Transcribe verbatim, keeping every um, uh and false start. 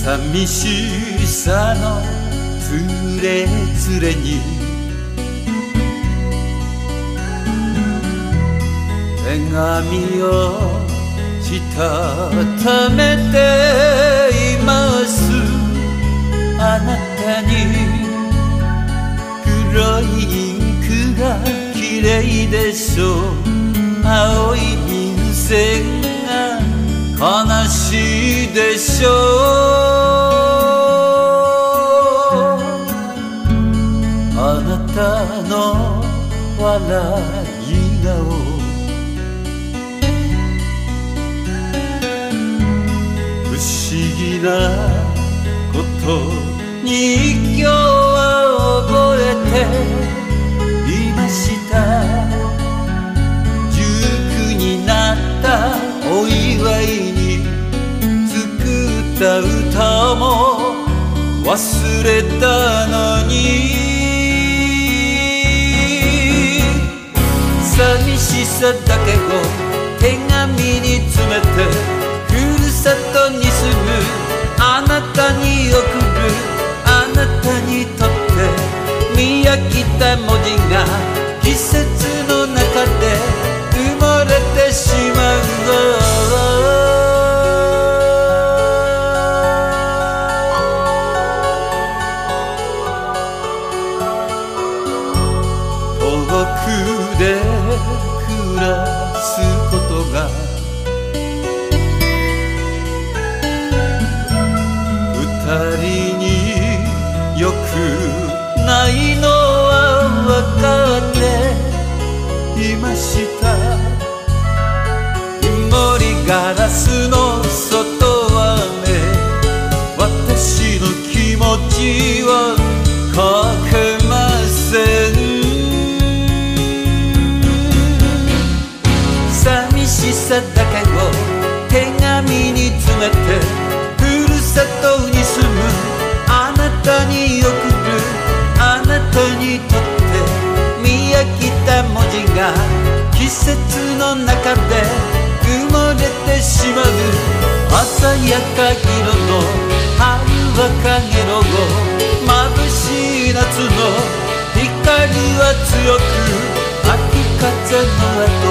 寂しさのつれつれに手紙をしたためています。あなたに黒いインクが綺麗でしょう。青い便箋が悲しいでしょう。あなたの笑い顔不思議なことに今日は覚えていました。じゅうくになったお祝いに作った歌も忘れたのに、寂しさだけを手紙に詰めてふるさとに住むあなたに送る。あなたにとって見飽きた文字が季節の中で埋もれてしまう。遠くで暮らすことが二人によくないのは分かっていました。曇りガラスの外はね、私の気持ちは書けません。寂しさだけを手紙に詰めてふるさとに住むあなたに送る。あなたにとって見飽きた文字が季節の中で埋もれてしまう。鮮やか色の春はかげろう、眩しい夏の光は強く秋風の